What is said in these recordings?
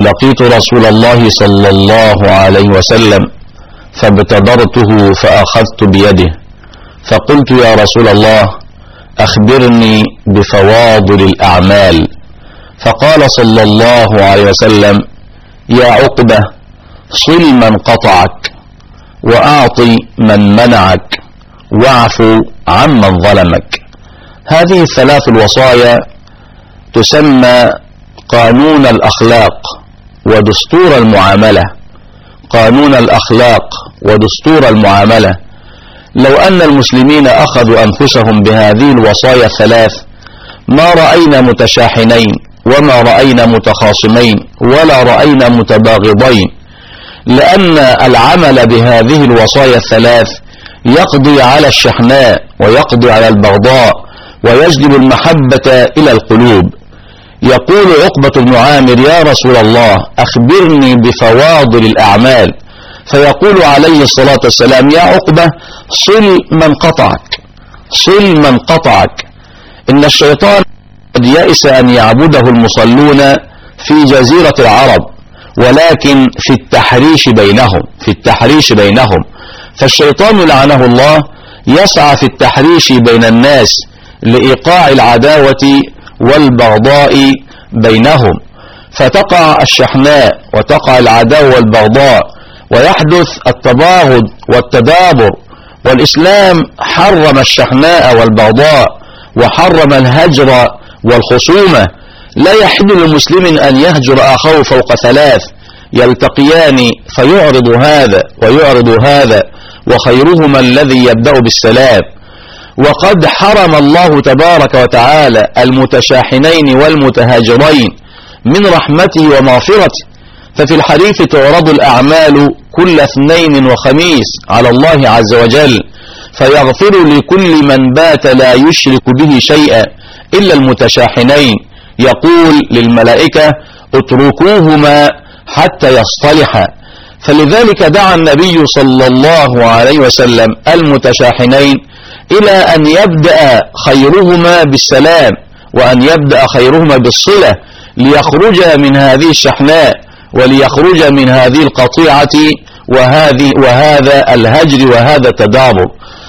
لقيت رسول الله صلى الله عليه وسلم فابتدرته فأخذت بيده فقلت يا رسول الله أخبرني بفواضل الأعمال. فقال صلى الله عليه وسلم يا عقبة صل من قطعك وأعطي من منعك واعف عمن ظلمك. هذه الثلاث الوصايا تسمى قانون الأخلاق ودستور المعاملة. قانون الأخلاق ودستور المعاملة. لو أن المسلمين أخذوا أنفسهم بهذه الوصايا الثلاث ما رأينا متشاحنين وما رأينا متخاصمين ولا رأينا متباغضين، لأن العمل بهذه الوصايا الثلاث يقضي على الشحناء ويقضي على البغضاء ويجلب المحبة إلى القلوب. يقول عقبة بن عامر يا رسول الله أخبرني بفواضل الأعمال، فيقول عليه الصلاة والسلام يا عقبة صل من قطعك، صل من قطعك. إن الشيطان قد يئس أن يعبده المصلون في جزيرة العرب، ولكن في التحريش بينهم فالشيطان لعنه الله يسعى في التحريش بين الناس لإيقاع العداوة والبغضاء بينهم، فتقع الشحناء وتقع العداوة والبغضاء ويحدث التباغض والتدابر. والإسلام حرم الشحناء والبغضاء وحرم الهجر والخصومة. لا يحل للمسلم أن يهجر أخاه فوق ثلاث، يلتقيان فيعرض هذا ويعرض هذا وخيرهما الذي يبدأ بالسلام. وقد حرم الله تبارك وتعالى المتشاحنين والمتهاجرين من رحمته ومغفرته. ففي الحديث تعرض الأعمال كل اثنين وخميس على الله عز وجل فيغفر لكل من بات لا يشرك به شيئا إلا المتشاحنين. يقول للملائكة اتركوهما حتى يصطلحا. فلذلك دعا النبي صلى الله عليه وسلم المتشاحنين إلى أن يبدأ خيرهما بالسلام وأن يبدأ خيرهما بالصلة ليخرج من هذه الشحناء وليخرج من هذه القطيعة وهذا الهجر وهذا التدابر.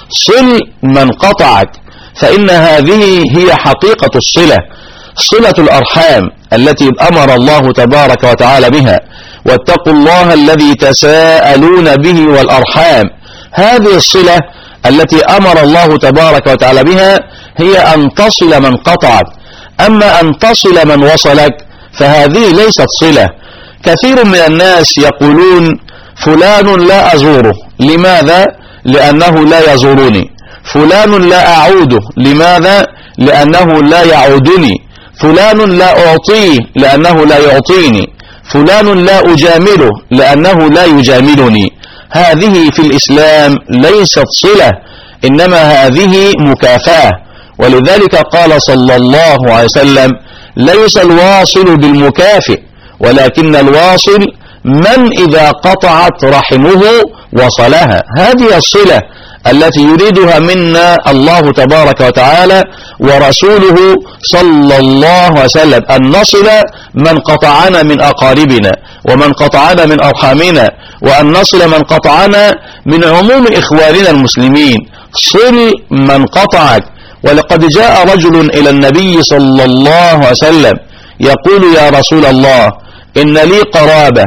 صل من قطعك، فإن هذه هي حقيقة الصلة، صلة الأرحام التي أمر الله تبارك وتعالى بها. واتقوا الله الذي تساءلون به والأرحام. هذه الصلة التي أمر الله تبارك وتعالى بها هي أن تصل من قطعك. أما أن تصل من وصلك فهذه ليست صلة. كثير من الناس يقولون فلان لا أزوره، لماذا؟ لأنه لا يزورني. فلان لا أعوده، لماذا؟ لأنه لا يعودني. فلان لا أعطيه لأنه لا يعطيني. فلان لا أجامله لأنه لا يجاملني. هذه في الإسلام ليست صلة، إنما هذه مكافأة. ولذلك قال صلى الله عليه وسلم ليس الواصل بالمكافئ، ولكن الواصل من إذا قطعت رحمه وصلها. هذه الصلة التي يريدها منا الله تبارك وتعالى ورسوله صلى الله عليه وسلم، أن نصل من قطعنا من أقاربنا ومن قطعنا من أرحامنا، وأن نصل من قطعنا من عموم إخواننا المسلمين. صل من قطعك. ولقد جاء رجل إلى النبي صلى الله عليه وسلم يقول يا رسول الله إن لي قرابة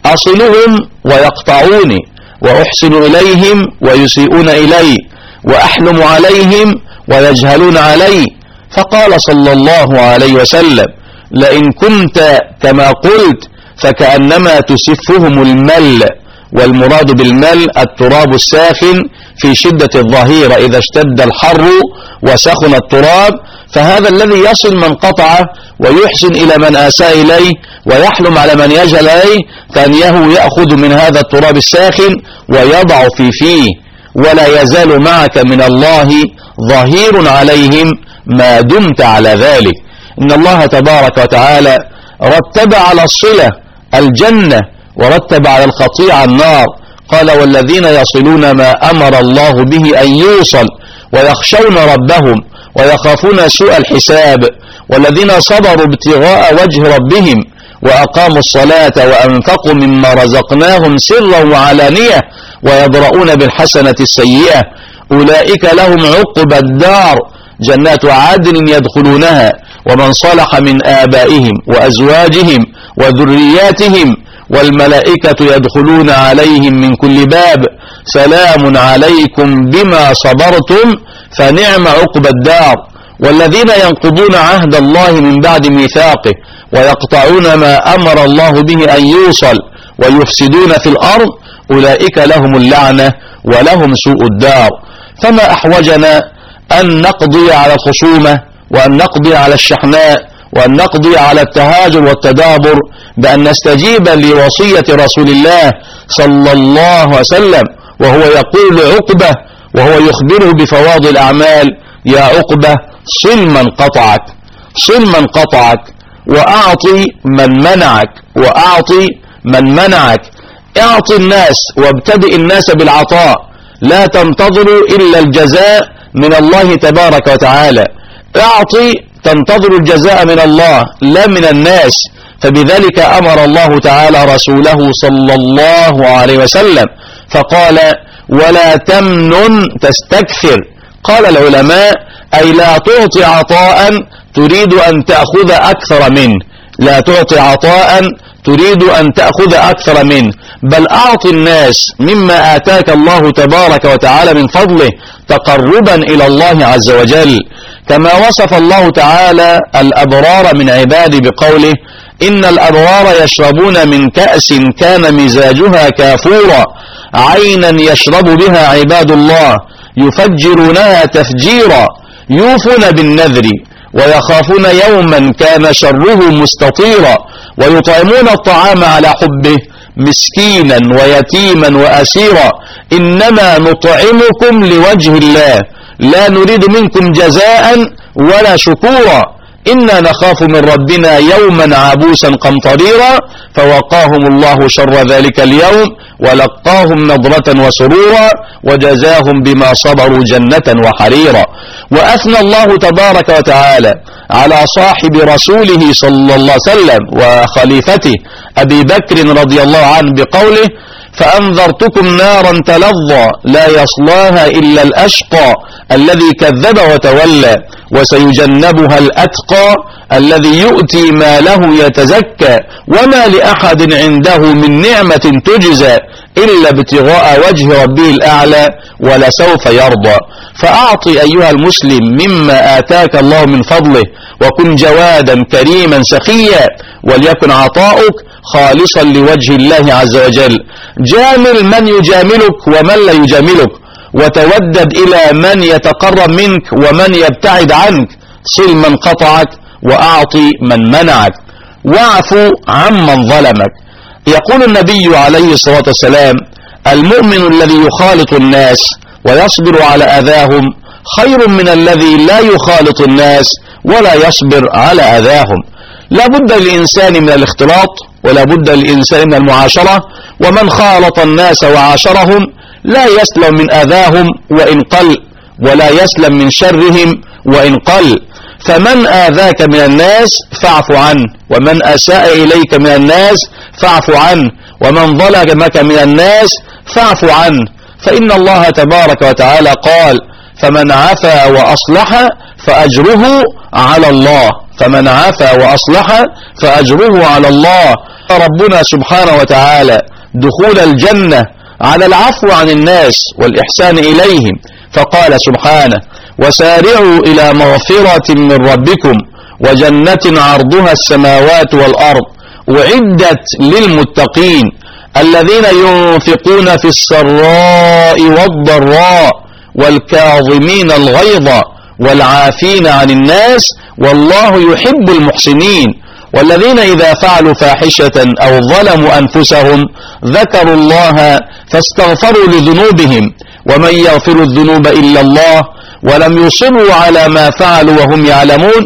أصلهم ويقطعوني وأحسن إليهم ويسيئون إلي وأحلم عليهم ويجهلون علي. فقال صلى الله عليه وسلم لئن كنت كما قلت فكأنما تسفهم المل. والمراد بالمل التراب الساخن في شدة الظهيرة إذا اشتد الحر وسخن التراب. فهذا الذي يصل من قطعه ويحسن إلى من آساء إليه ويحلم على من يجهل عليه كأنه يأخذ من هذا التراب الساخن ويضع في فيه، ولا يزال معك من الله ظهير عليهم ما دمت على ذلك. إن الله تبارك وتعالى رتب على الصلة الجنة ورتب على القطيعة النار. قال والذين يصلون ما أمر الله به أن يوصل ويخشون ربهم ويخافون سوء الحساب والذين صبروا ابتغاء وجه ربهم وأقاموا الصلاة وأنفقوا مما رزقناهم سرا وعلانية ويدرؤون بالحسنة السيئة أولئك لهم عقبى الدار جنات عدن يدخلونها ومن صلح من آبائهم وأزواجهم وذرياتهم والملائكة يدخلون عليهم من كل باب سلام عليكم بما صبرتم فنعم عقبى الدار. والذين ينقضون عهد الله من بعد ميثاقه ويقطعون ما أمر الله به أن يوصل ويفسدون في الأرض أولئك لهم اللعنة ولهم سوء الدار. فما أحوجنا أن نقضي على الخصومة وأن نقضي على الشحناء وأن نقضي على التهاجر والتدابر بأن نستجيب لوصية رسول الله صلى الله عليه وسلم وهو يقول عقبة وهو يخبره بفواضل الأعمال يا عقبة صل من قطعك، صل من قطعك وأعطي من منعك، وأعطي من منعك. اعطي الناس وابتدئ الناس بالعطاء، لا تنتظروا إلا الجزاء من الله تبارك وتعالى. اعطي تنتظر الجزاء من الله لا من الناس. فبذلك أمر الله تعالى رسوله صلى الله عليه وسلم فقال ولا تمنن تستكثر. قال العلماء أي لا تعطي عطاء تريد أن تأخذ أكثر منه، لا تعطي عطاء تريد أن تأخذ أكثر منه، بل أعطي الناس مما آتاك الله تبارك وتعالى من فضله تقربا إلى الله عز وجل. كما وصف الله تعالى الأبرار من عباده بقوله إن الأبرار يشربون من كأس كان مزاجها كافورا عينا يشرب بها عباد الله يفجرونها تفجيرا يوفون بالنذر ويخافون يوما كان شره مستطيرا ويطعمون الطعام على حبه مسكينا ويتيما وأسيرا إنما نطعمكم لوجه الله لا نريد منكم جزاء ولا شكورا إنا نخاف من ربنا يوما عبوسا قمطريرا فوقاهم الله شر ذلك اليوم ولقاهم نضرة وسرورا وجزاهم بما صبروا جنة وحريرا. وأثنى الله تبارك وتعالى على صاحب رسوله صلى الله عليه وسلم وخليفته أبي بكر رضي الله عنه بقوله فأنذرتكم نارا تلظى لا يصلاها إلا الأشقى الذي كذب وتولى وسيجنبها الأتقى الذي يؤتي ماله يتزكى وما لأحد عنده من نعمة تجزى إلا ابتغاء وجه ربه الأعلى ولسوف يرضى. فأعطي أيها المسلم مما آتاك الله من فضله وكن جوادا كريما سخيا وليكن عطاؤك خالصا لوجه الله عز وجل. جامل من يجاملك ومن لا يجاملك وتودد إلى من يتقرب منك ومن يبتعد عنك. صل من قطعك وأعطي من منعك واعفو عمن ظلمك. يقول النبي عليه الصلاة والسلام المؤمن الذي يخالط الناس ويصبر على أذاهم خير من الذي لا يخالط الناس ولا يصبر على أذاهم. لا بد للإنسان من الاختلاط ولا بد للإنسان من المعاشرة ومن خالط الناس وعاشرهم لا يسلم من أذاهم وإن قل ولا يسلم من شرهم وإن قل. فمن آذاك من الناس فاعف عنه ومن أساء إليك من الناس فاعف عنه ومن ظلمك من الناس فاعف عنه فإن الله تبارك وتعالى قال فمن عفا وأصلح فأجره على الله، فمن عفا وأصلح فأجره على الله. ربنا سبحانه وتعالى دخول الجنة على العفو عن الناس والإحسان إليهم فقال سبحانه وسارعوا إلى مغفرة من ربكم وجنة عرضها السماوات والأرض أعدت للمتقين الذين ينفقون في السراء والضراء والكاظمين الغيظ والعافين عن الناس والله يحب المحسنين والذين إذا فعلوا فاحشة أو ظلموا أنفسهم ذكروا الله فاستغفروا لذنوبهم ومن يغفر الذنوب إلا الله ولم يصروا على ما فعلوا وهم يعلمون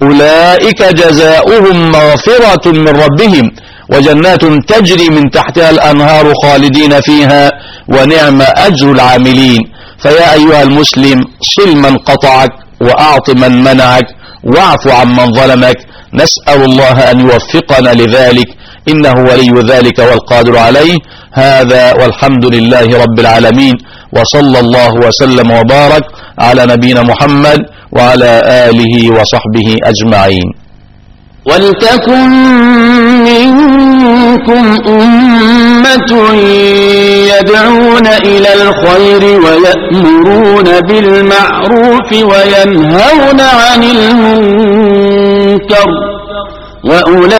أولئك جزاؤهم مغفرة من ربهم وجنات تجري من تحتها الأنهار خالدين فيها ونعم أجر العاملين. فيا أيها المسلم صل من قطعك وأعط من منعك واعف عمن ظلمك. نسأل الله أن يوفقنا لذلك، إنه ولي ذلك والقادر عليه. هذا والحمد لله رب العالمين، وصلى الله وسلم وبارك على نبينا محمد وعلى آله وصحبه أجمعين. ولتكن منكم أمة يدعون إلى الخير ويأمرون بالمعروف وينهون عن المنكر، وأولئك